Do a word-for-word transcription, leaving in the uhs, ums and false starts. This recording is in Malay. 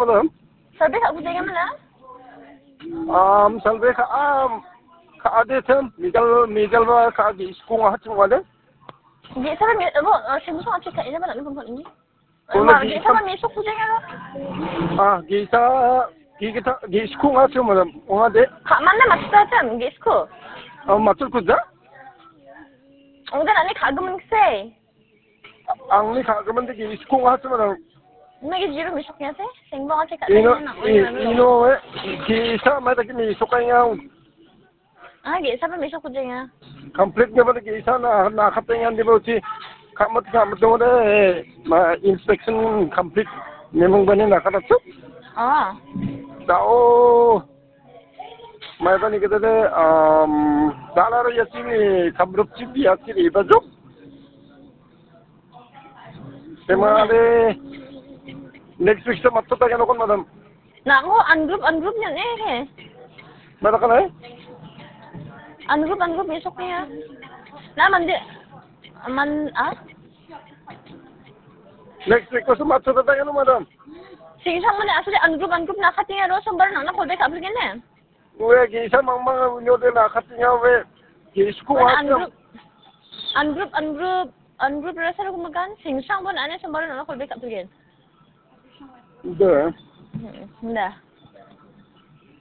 madam? Sabi ka, buti ka man ah? Um, salve ka, um, kaade tem, middle, middle ba kaade, iskung ahat yung wala? Di sa ba, abo, simuso ka chika, ina ba na nung ini? Wala, Ma, di di sa ba, misok buti ka no? Ah, gisa, gigita, giskung ahat yung madam, mga de, Ka, man na matutatam, gis ko. um, matul ko da? Ang gana, ni kagaman kasi. Ang ni kagaman de, giskung ahat yung madam. May gijiro misok niya say? Singbo ka chika, Ino, tayo na, uy, ano lo. ino, eh, gisa, may taki ni sukay nga, Ah, di sa ba, misok buti nga? complete nga ba na gisa na, nakatingan di ba, uti, kamat kamat mo na, eh, ma, inspection complete, nemong ba niya nakaratsot? Ah. Tao, may ba ni kita de, um, dalara yasini, kabrup chipi yasini, iba jo? Tema de, next week sa matutagan ako, madam. Na ako, ungroup, ungroup niyan eh eh. Mada ka na eh? Ungroup, ungroup, misok niya. Naman di, man, ah? Next week ko sa matutagan, madam. Sige sa man, asli ungroup, ungroup na katinga ro, sambar na nakulbe ka apligin eh. Uwe, gisa mang mga unyo de nakatinga, we. Gisko Wala, at ungroup, ungroup, ungroup, ungroup, rasa na kumagan, singsang mo na ano, sambar na nakulbe ka apligin. Hindi eh. Hmm, hindi.